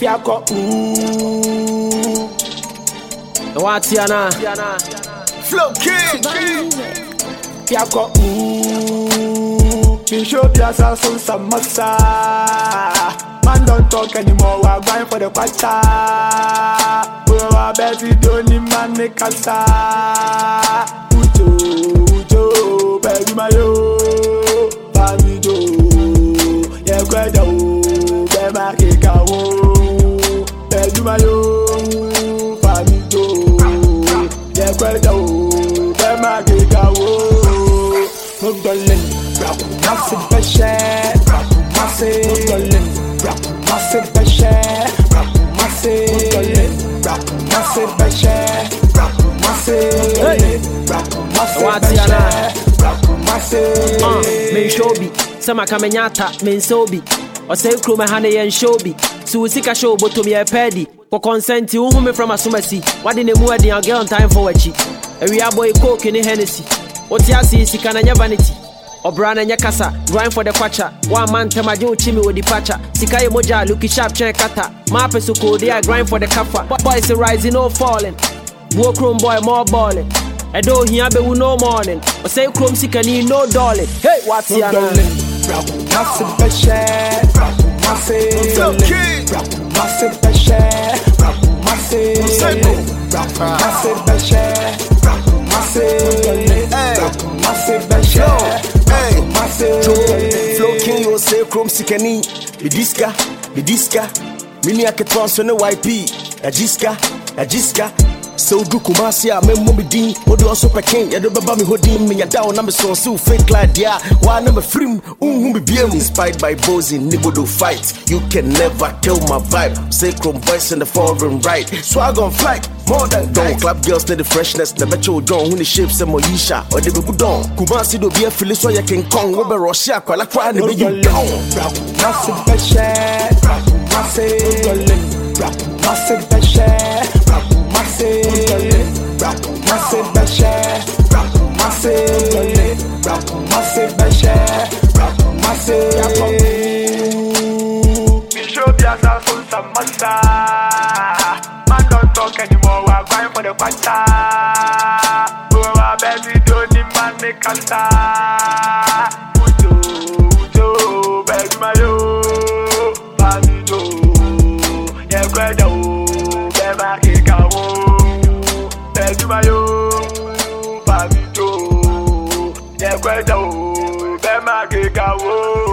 Piako Watiana Flow King Piako Bisho Piasa son samasa. Man don't talk anymore, we're going for the quarter. We're betting Donny man make casa. Ujo, baby mayo. Bamido, yeah, kweda bema kikawo. Baby mayo. Bamido, yeah, kweda bema kikawo. Mugdolin, massive bashar, massive massive bashar, massive bashar, massive me shobi sama kamenyata me nsobi o say kro me hane yen shobi so sika show botom ye pedi ko consent hu me from asomasi wade ne mu adi a girl on time for wachi area boy coke ni Hennessy otiasi sika na nya vanity Obrana nyakasa, grind for the kwacha. One man temaji uchimi with the pacha. Sikaye moja, looky sharp, chen kata. Mape suko, they are grind for the kafa. Boys are rising, no falling. Boy chrome boy, more balling. Edo hiabe wu no morning. Or say chrome sikani, no darling. Hey, what's your name? Massive bashar, massive bashar, massive bashar, massive bashar. Flow King, you say Chrome Sikani, Bidiska, Mini Aketron, so no YP, Ajiska, so do Kumasia, Memobidin, or do also Peking, Yadobami Hodim, me down number so fake like yeah, one number free, be inspired by Bozy, Nibodo fight. You can never kill my vibe. Say Chrome voice in the foreign right, swag on flight. More than don't clap girls to the freshness. The betcha don't who the shapes and Moisha or the Bibu Don. Kumasi do be a Phyllis so you can come over Russia, Kuala Kwan, the big down. Massive bashar, massive bashar, massive bashar, Bisho Piasa son samasa. Man don't talk anymore, we're going for the quarter. We're betting Donny man make casa. Ujo, baby mayo. Bamido, yeah, kweda bema kikawo. Baby mayo. Bamido, yeah, kweda bema kikawo.